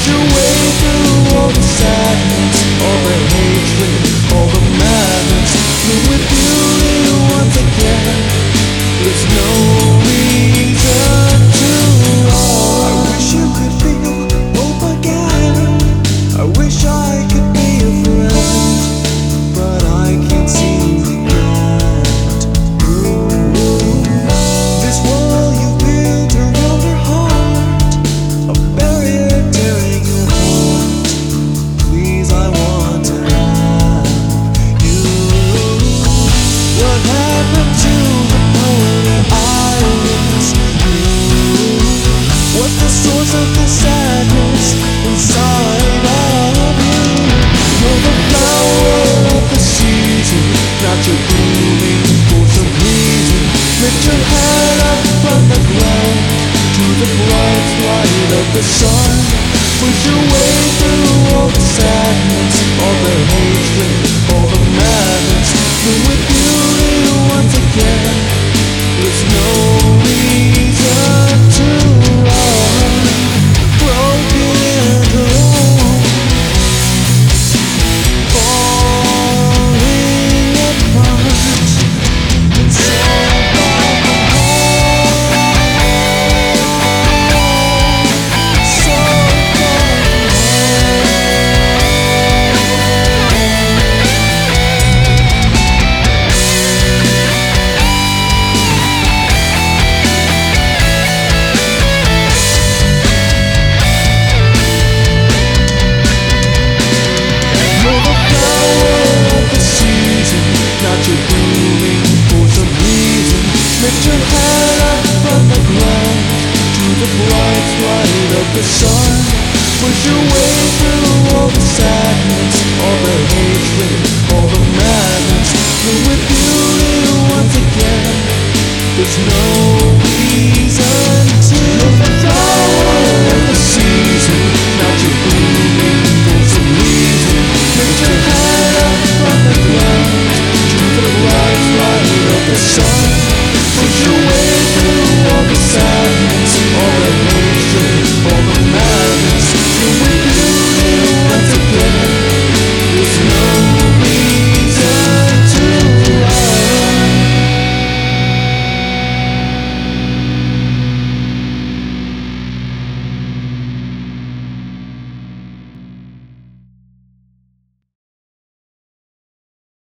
your way through all the sadness, all the hatred, all the madness. Live with beauty once again. There's no reason to run. I wish you could feel hope again. I wish I could be a friend, but I can't see the end. This wall you built around her heart, a barrier tearing your heart. Please, I want to have you. What happened to the lonely islands? What's the source of the sadness inside of you? You're the flower of the season, not your blooming for some reason. Lift your head up from the ground to the bright light of the sun. Push your way through all the sadness, all the hatred, all the madness. Live with beauty once again. There's no reason to run. Broken and alone, falling apart, and so far from home, so far You're the flower of the season, not your blooming for some reason. Lift your head up from the ground to the bright light of the sun. Push your way through all the sadness, all the hatred,